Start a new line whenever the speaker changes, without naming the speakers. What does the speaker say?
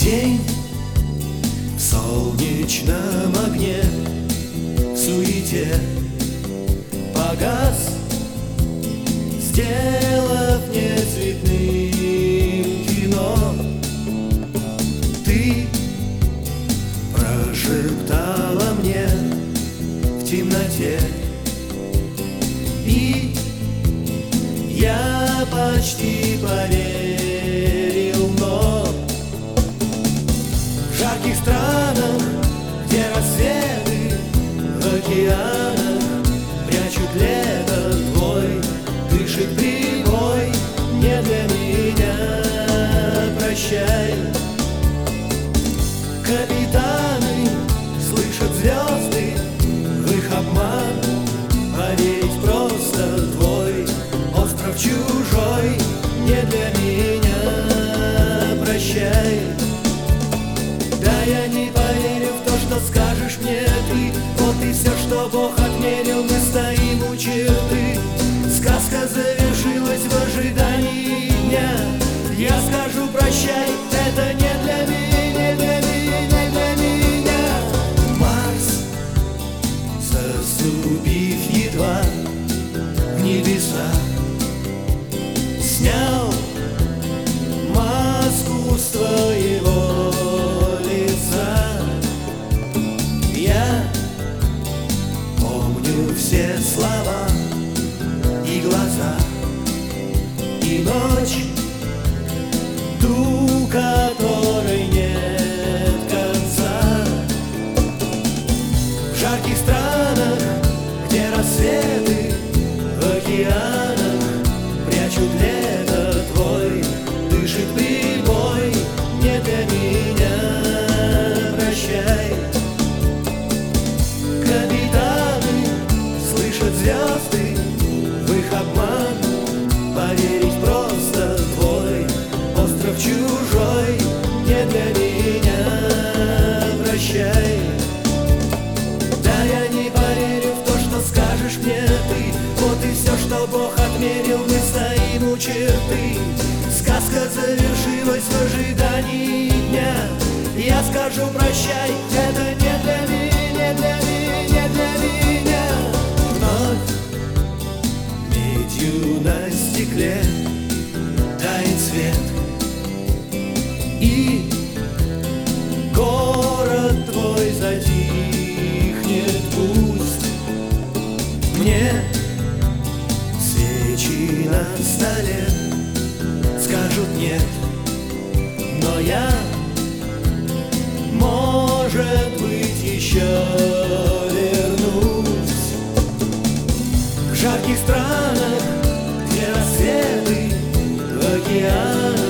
День в солнечном огне, в суете погас, сделав нецветным кино. Ты прошептала мне в темноте, и я почти поверил, но в жарких странах, где рассветы в океанах прячут лето, твой дышит прибой. Не для меня, прощай. Капитаны слышат звезды, в их обман поверить просто. Твой остров чужой, не для меня, прощай. Да, я не поверю в то, что скажешь мне ты. Вот и все, что Бог отмерил, мы стоим у черты. Сказка завершилась в ожидании дня. Я скажу прощай, это не для меня, для меня, для меня. Марс, заступив едва в небеса, снял маску с твоего лица. Я помню все слова и глаза, и ночь, ту, которой нет конца. В жарких странах, где рассветы в океанах прячут лето, твой дышит прибой. Не для меня, прощай. Капитаны слышат звезды, в их обман поверить просто. Твой остров чужой, не для меня, прощай. Да, я не поверю в то, что скажешь мне ты. Вот и все, что Бог отмерил, мы стоим у черты. Сказка завершилась в ожидании дня. Я скажу прощай, это не для меня, для меня, для меня. Вновь медью на стекле тает свет, и город твой затихнет. Пусть мне свечи на столе скажут нет, но я, может быть, еще вернусь. В жарких странах, где рассветы в океанах